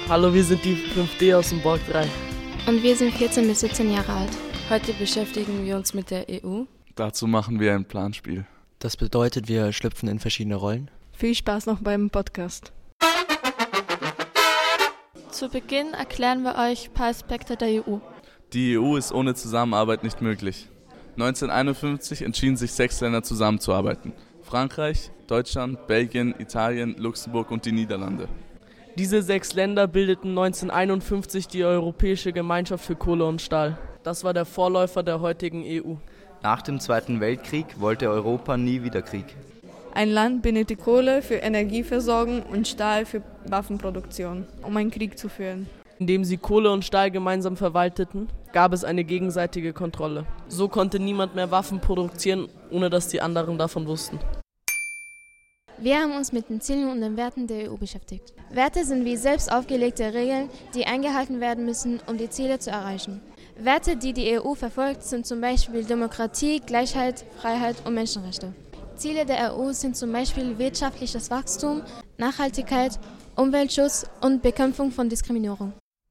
Hallo, wir sind die 5D aus dem Borg 3. Und wir sind 14 bis 17 Jahre alt. Heute beschäftigen wir uns mit der EU. Dazu machen wir ein Planspiel. Das bedeutet, wir schlüpfen in verschiedene Rollen. Viel Spaß noch beim Podcast. Zu Beginn erklären wir euch ein paar Aspekte der EU. Die EU ist ohne Zusammenarbeit nicht möglich. 1951 entschieden sich 6 Länder zusammenzuarbeiten. Frankreich, Deutschland, Belgien, Italien, Luxemburg und die Niederlande. Diese 6 Länder bildeten 1951 die Europäische Gemeinschaft für Kohle und Stahl. Das war der Vorläufer der heutigen EU. Nach dem Zweiten Weltkrieg wollte Europa nie wieder Krieg. Ein Land benötigt Kohle für Energieversorgung und Stahl für Waffenproduktion, um einen Krieg zu führen. Indem sie Kohle und Stahl gemeinsam verwalteten, gab es eine gegenseitige Kontrolle. So konnte niemand mehr Waffen produzieren, ohne dass die anderen davon wussten. Wir haben uns mit den Zielen und den Werten der EU beschäftigt. Werte sind wie selbst aufgelegte Regeln, die eingehalten werden müssen, um die Ziele zu erreichen. Werte, die die EU verfolgt, sind zum Beispiel Demokratie, Gleichheit, Freiheit und Menschenrechte. Ziele der EU sind zum Beispiel wirtschaftliches Wachstum, Nachhaltigkeit, Umweltschutz und Bekämpfung von Diskriminierung.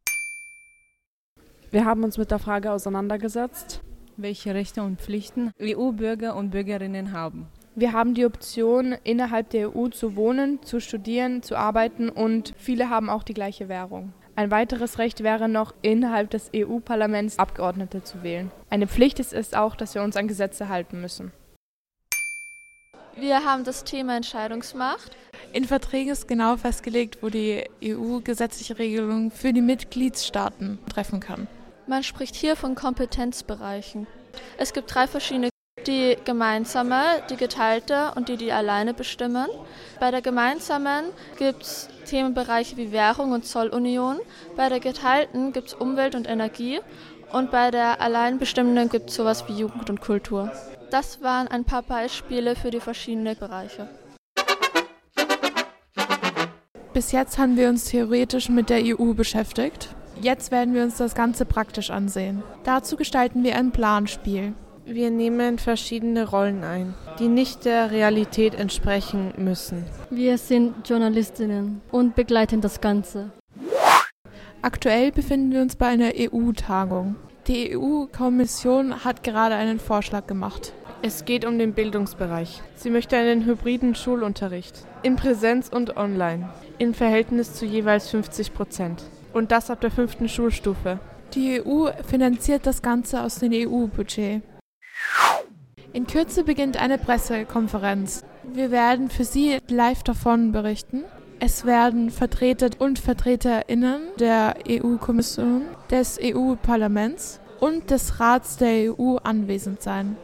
Wir haben uns mit der Frage auseinandergesetzt, welche Rechte und Pflichten EU-Bürger und Bürgerinnen haben. Wir haben die Option, innerhalb der EU zu wohnen, zu studieren, zu arbeiten und viele haben auch die gleiche Währung. Ein weiteres Recht wäre noch, innerhalb des EU-Parlaments Abgeordnete zu wählen. Eine Pflicht ist es auch, dass wir uns an Gesetze halten müssen. Wir haben das Thema Entscheidungsmacht. In Verträgen ist genau festgelegt, wo die EU gesetzliche Regelungen für die Mitgliedstaaten treffen kann. Man spricht hier von Kompetenzbereichen. Es gibt 3 verschiedene: die gemeinsame, die geteilte und die alleine bestimmen. Bei der gemeinsamen gibt es Themenbereiche wie Währung und Zollunion. Bei der geteilten gibt es Umwelt und Energie. Und bei der allein bestimmenden gibt es sowas wie Jugend und Kultur. Das waren ein paar Beispiele für die verschiedenen Bereiche. Bis jetzt haben wir uns theoretisch mit der EU beschäftigt. Jetzt werden wir uns das Ganze praktisch ansehen. Dazu gestalten wir ein Planspiel. Wir nehmen verschiedene Rollen ein, die nicht der Realität entsprechen müssen. Wir sind Journalistinnen und begleiten das Ganze. Aktuell befinden wir uns bei einer EU-Tagung. Die EU-Kommission hat gerade einen Vorschlag gemacht. Es geht um den Bildungsbereich. Sie möchte einen hybriden Schulunterricht in Präsenz und online, im Verhältnis zu jeweils 50%. Und das ab der 5. Schulstufe. Die EU finanziert das Ganze aus dem EU-Budget. In Kürze beginnt eine Pressekonferenz. Wir werden für Sie live davon berichten. Es werden Vertreter und VertreterInnen der EU-Kommission, des EU-Parlaments und des Rats der EU anwesend sein.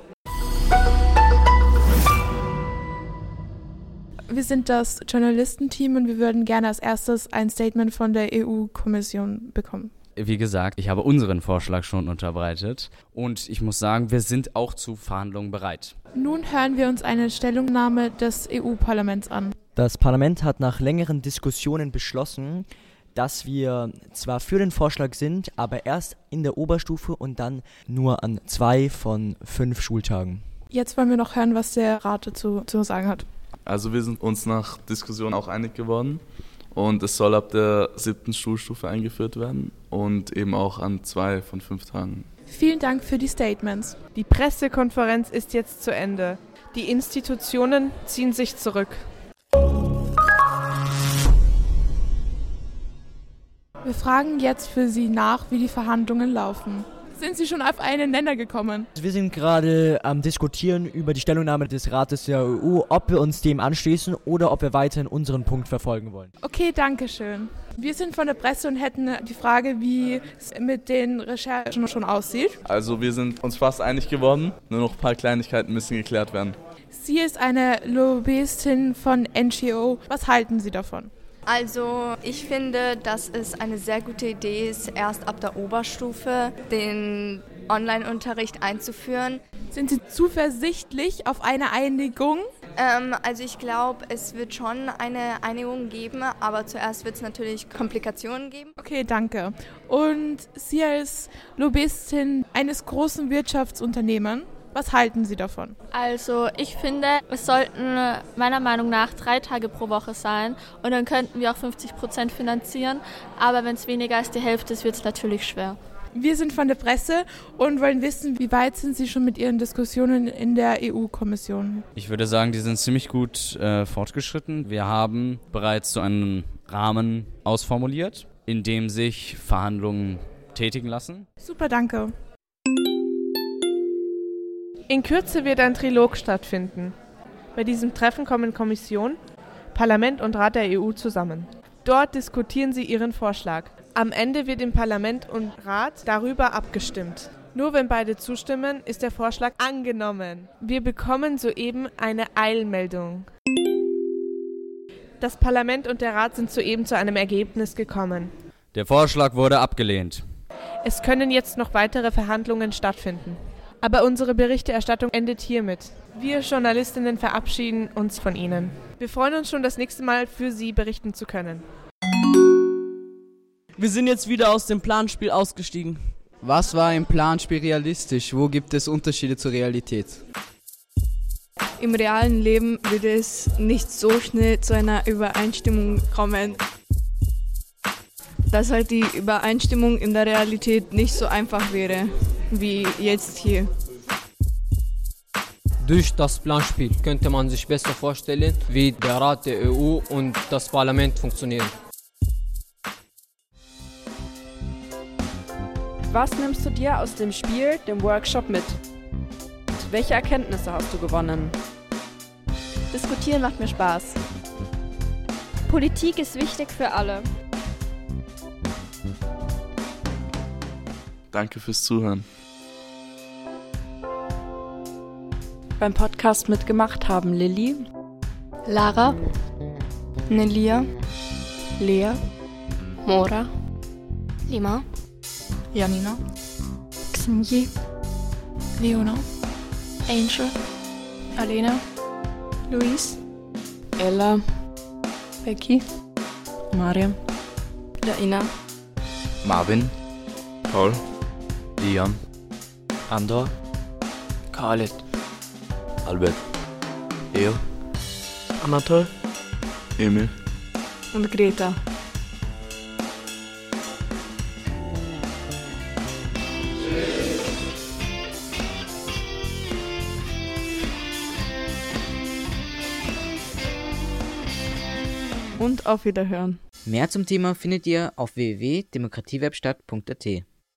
Wir sind das Journalistenteam und wir würden gerne als erstes ein Statement von der EU-Kommission bekommen. Wie gesagt, ich habe unseren Vorschlag schon unterbreitet und ich muss sagen, wir sind auch zu Verhandlungen bereit. Nun hören wir uns eine Stellungnahme des EU-Parlaments an. Das Parlament hat nach längeren Diskussionen beschlossen, dass wir zwar für den Vorschlag sind, aber erst in der Oberstufe und dann nur an 2 von 5 Schultagen. Jetzt wollen wir noch hören, was der Rat dazu zu sagen hat. Also wir sind uns nach Diskussion auch einig geworden und es soll ab der 7. Schulstufe eingeführt werden und eben auch an 2 von 5 Tagen. Vielen Dank für die Statements. Die Pressekonferenz ist jetzt zu Ende. Die Institutionen ziehen sich zurück. Wir fragen jetzt für Sie nach, wie die Verhandlungen laufen. Sind Sie schon auf einen Nenner gekommen? Wir sind gerade am Diskutieren über die Stellungnahme des Rates der EU, ob wir uns dem anschließen oder ob wir weiterhin unseren Punkt verfolgen wollen. Okay, danke schön. Wir sind von der Presse und hätten die Frage, wie es mit den Recherchen schon aussieht. Also wir sind uns fast einig geworden, nur noch ein paar Kleinigkeiten müssen geklärt werden. Sie ist eine Lobbyistin von NGO. Was halten Sie davon? Also ich finde, dass es eine sehr gute Idee ist, erst ab der Oberstufe den Online-Unterricht einzuführen. Sind Sie zuversichtlich auf eine Einigung? Also ich glaube, es wird schon eine Einigung geben, aber zuerst wird es natürlich Komplikationen geben. Okay, danke. Und Sie als Lobbyistin eines großen Wirtschaftsunternehmens, Was halten Sie davon? Also ich finde, es sollten meiner Meinung nach 3 Tage pro Woche sein und dann könnten wir auch 50% finanzieren, aber wenn es weniger als die Hälfte ist, wird es natürlich schwer. Wir sind von der Presse und wollen wissen, wie weit sind Sie schon mit Ihren Diskussionen in der EU-Kommission? Ich würde sagen, die sind ziemlich gut fortgeschritten. Wir haben bereits so einen Rahmen ausformuliert, in dem sich Verhandlungen tätigen lassen. Super, danke. In Kürze wird ein Trilog stattfinden. Bei diesem Treffen kommen Kommission, Parlament und Rat der EU zusammen. Dort diskutieren sie ihren Vorschlag. Am Ende wird im Parlament und Rat darüber abgestimmt. Nur wenn beide zustimmen, ist der Vorschlag angenommen. Wir bekommen soeben eine Eilmeldung. Das Parlament und der Rat sind soeben zu einem Ergebnis gekommen. Der Vorschlag wurde abgelehnt. Es können jetzt noch weitere Verhandlungen stattfinden. Aber unsere Berichterstattung endet hiermit. Wir Journalistinnen verabschieden uns von Ihnen. Wir freuen uns schon, das nächste Mal für Sie berichten zu können. Wir sind jetzt wieder aus dem Planspiel ausgestiegen. Was war im Planspiel realistisch? Wo gibt es Unterschiede zur Realität? Im realen Leben würde es nicht so schnell zu einer Übereinstimmung kommen. Dass halt die Übereinstimmung in der Realität nicht so einfach wäre, wie jetzt hier. Durch das Planspiel könnte man sich besser vorstellen, wie der Rat der EU und das Parlament funktionieren. Was nimmst du dir aus dem Spiel, dem Workshop mit? Welche Erkenntnisse hast du gewonnen? Diskutieren macht mir Spaß. Politik ist wichtig für alle. Danke fürs Zuhören. Beim Podcast mitgemacht haben Lilly, Lara, Nelia, Lea, Mora, Lima, Janina, Xinyi, Leona, Angel, Alena, Luis, Ella, Becky, Mariam, Laina, Marvin, Paul, Liam, Andor, Khaled, Albert, Leo, Anatol, Emil und Greta. Und auf Wiederhören. Mehr zum Thema findet ihr auf www.demokratiewebstadt.at.